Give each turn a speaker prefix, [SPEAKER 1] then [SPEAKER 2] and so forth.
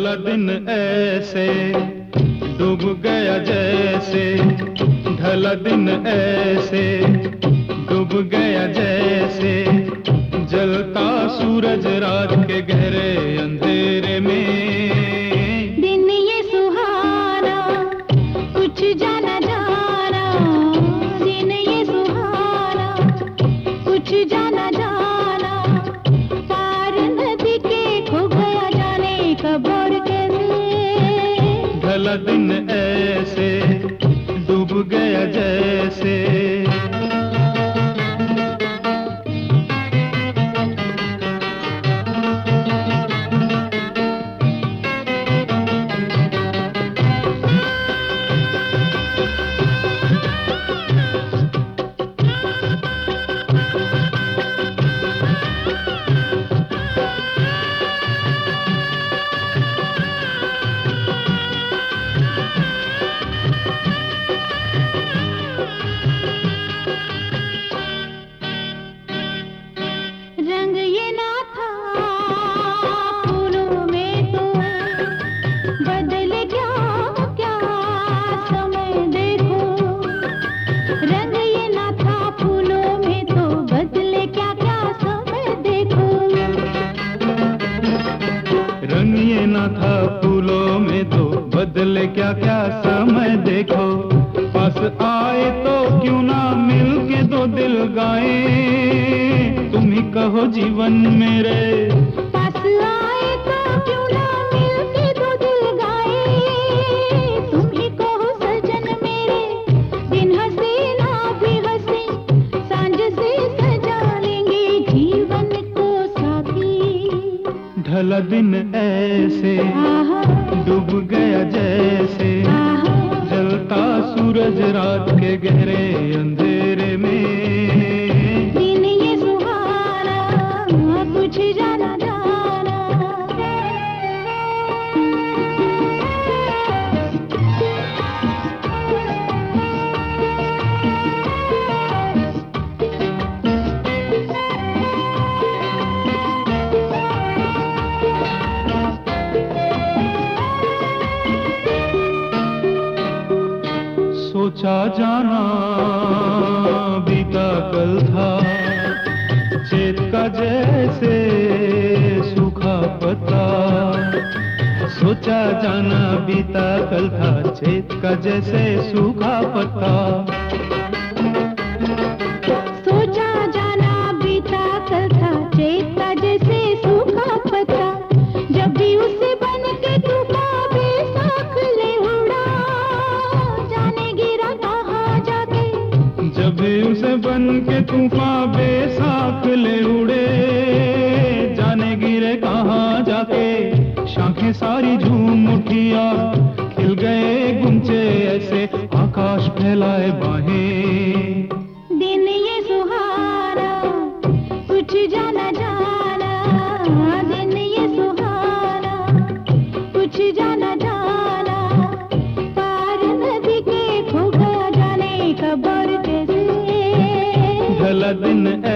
[SPEAKER 1] ढला दिन ऐसे डूब गया जैसे, ढला दिन ऐसे डूब गया जैसे, जलता सूरज रात के गहरे अंधेरे में।
[SPEAKER 2] दिन ये सुहाना कुछ जाना जाना, दिन ये सुहाना कुछ जाना जाना, पार नदी के खो गया जाने कब और कैसे।
[SPEAKER 1] ढला दिन ऐसे डूब गया जैसे।
[SPEAKER 2] रंग ये ना था फूलों में तो, बदले क्या क्या समय देखो। रंग ये ना था फूलों में तो, बदले क्या क्या समय देखो।
[SPEAKER 1] रंग ये ना था फूलों में तो, बदले क्या क्या समय देखो। पास आए तो क्यों ना मिल के दो दिल गाए, तुम ही कहो जीवन मेरे।
[SPEAKER 2] पास आए तो क्यों ना मिल के दो दिल गाए, तुम ही कहो सजन मेरे। दिन हंसे ना भी हंसे, सांझ से सजा लेंगे जीवन को साथी।
[SPEAKER 1] ढला दिन ऐसे डूब गया जैसे, जलता सूरज रात के गहरे अंधेरे में।
[SPEAKER 2] दिन ये सुहाना कुछ जाना जाना।
[SPEAKER 1] सोचा जाना बीता कल था, चेत का जैसे सूखा पत्ता। सोचा जाना बीता कल था, चेत का जैसे सूखा पत्ता।
[SPEAKER 2] सोचा जाना बीता कल था, चेत का जैसे सूखा पत्ता। जब भी उसे बन के तूफान बेसाख ले उड़ा, जाने गिरा कहाँ जाके।
[SPEAKER 1] जब भी उसे बन के तूफान बेसाख ले उड़े, जाने गिरे कहाँ जाके। शाखें सारी झूम उठी और खिल गए गुंचे ऐसे, आकाश फैलाए बाहें।
[SPEAKER 2] दिन ये सुहाना कुछ जाना जाना, दिन ये सुहाना कुछ जाना जाना, पार नदी के खो गया जाने कब और कैसे।
[SPEAKER 1] ढला दिन